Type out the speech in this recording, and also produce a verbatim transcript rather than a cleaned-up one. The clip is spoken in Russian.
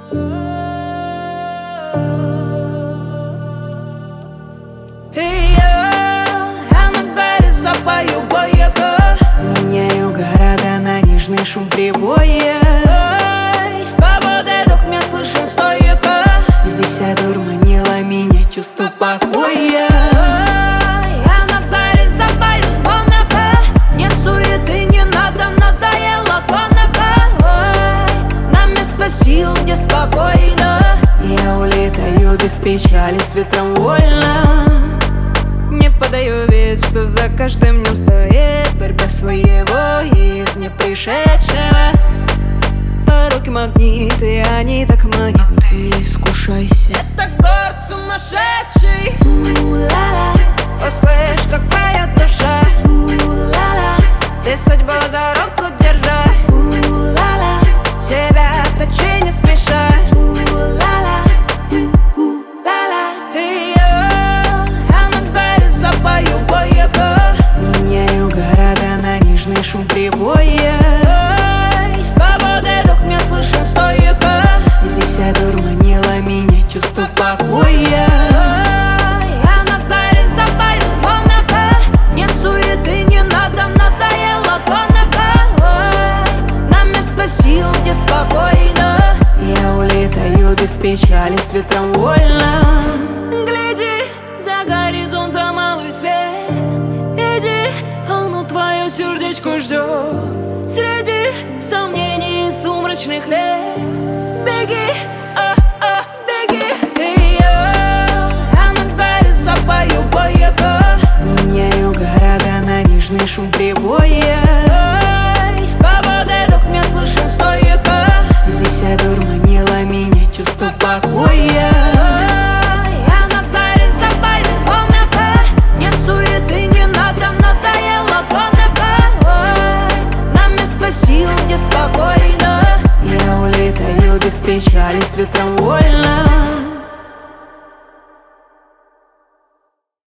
И я, а на баре запою бояка, меняю города на нежный шум прибоя. ой, свободой дух мне слышен стояка. Здесь одурманило меня чувство покоя. Ой, а на баре запою звонака, не суеты, не надо, надоело конака. Ой, на место сил, где спокойно Я улетаю без печали, с ветром вольно. Не подаю вид, что за каждым днем стоит борьба своего и из непришедшего. А руки магниты, они так манят, не искушайся. Это город сумасшедший. У-ла-ла, Услышь, как поет душа. у-ла-ла, Ты судьбу за руку держа, у-ла-ла, себя точи не спеша. у-ла-ла, у-ла-ла. И я, а на баре запою бояка, Меняю города на нежный шум прибоя. ой, свободой дух мне слышен стояка. Здесь одурманило меня чувство покоя. Ой, а на баре запою звонака, не суеты, не надо, надоело конака. Ой, на место сил, где спокойно Я улетаю без печали, с ветром вольно. гляди, за горизонтом малый свет. Иди, оно твое сердечко ждет. Среди сомнений и сумрачных лет беги, а, а, беги. И я, а на баре запою бояка, Меняю города на нежный шум прибоя. ой, свободой дух мне слышен стояка. Здесь одурманило меня чувство покоя. Ой, а на баре запою звонака, не суеты, не надо, надоело конака. Ой, на место сил, где спокойно Я улетаю без печали, с ветром вольно.